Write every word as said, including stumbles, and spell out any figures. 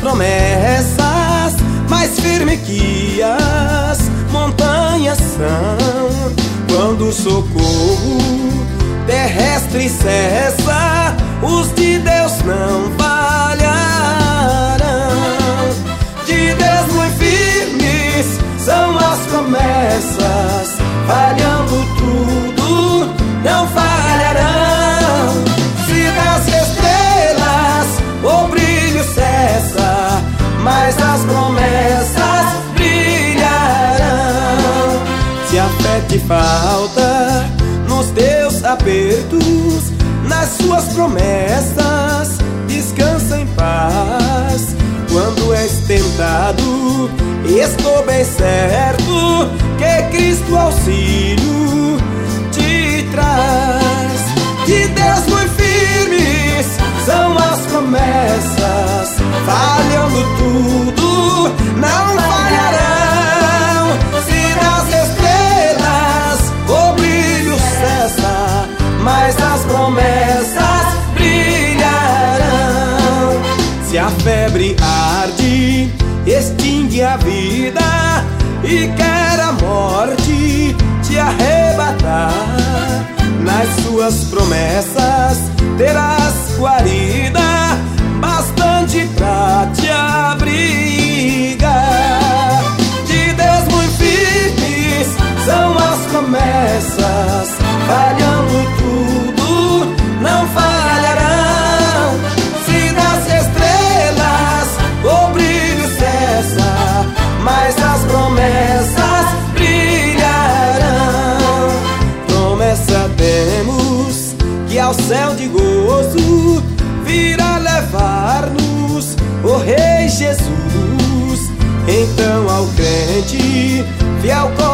promessas, mais firme que as montanhas são. Quando o socorro terrestre cessa, os de Deus não falharão. De Deus muito firmes são as promessas, falhando tudo, não falharão. Se das estrelas o brilho cessa, mas as promessas brilharão. Se a fé te falta nos teus apertos, nas suas promessas descansa em paz. Quando és tentado, estou bem certo que Cristo auxílio te traz. De Deus muito firmes são as promessas, falhando tudo, não falharão. Se das estrelas o brilho cessa, mas as promessas brilharão. Se a febre arde, extingue a vida e quer a morte te arrebatar, nas suas promessas terás guarida bastante pra te abrigar. De Deus muito firmes são as promessas, falhando tudo, não falharão. Se das estrelas o brilho cessa, mas as promessas brilharão. Promessa temos que ao céu de gozo virá levar-nos o Rei Jesus. Então ao crente fiel